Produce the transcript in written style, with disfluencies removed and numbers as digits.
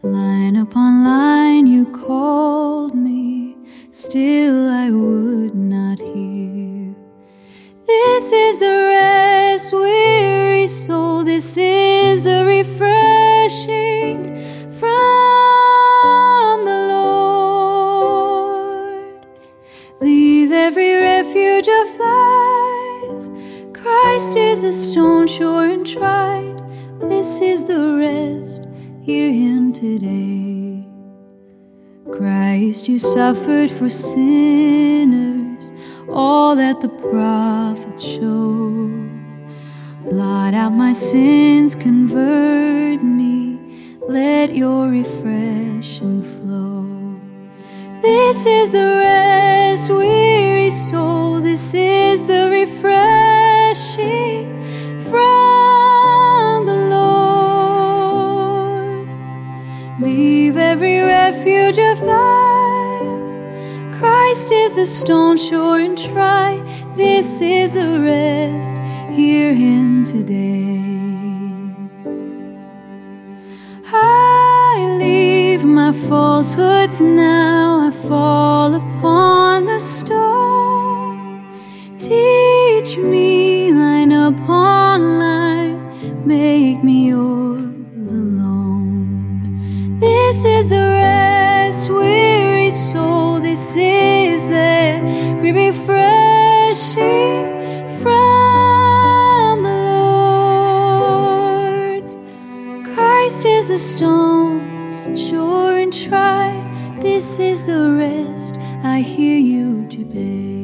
Line upon line you called me, still I would not hear. This is the rest, weary soul, this is the refreshing from the Lord. Leave every refuge of flies, Christ is the stone sure and tried. This is the rest, hear him today. Christ, you suffered for sinners, all that the prophets show. Blot out my sins, convert me, let your refreshing flow. This is the rest, weary soul, this is the refreshing from the Lord. Leave every refuge of lies, Christ is the stone sure and tried. This is the rest, hear him today. I leave my falsehoods now, I fall upon the stone. Teach me line upon line, make me yours alone. This is the rest, weary soul, this is the refreshing from the Lord. Christ is the stone, sure and tried. This is the rest, I hear you today.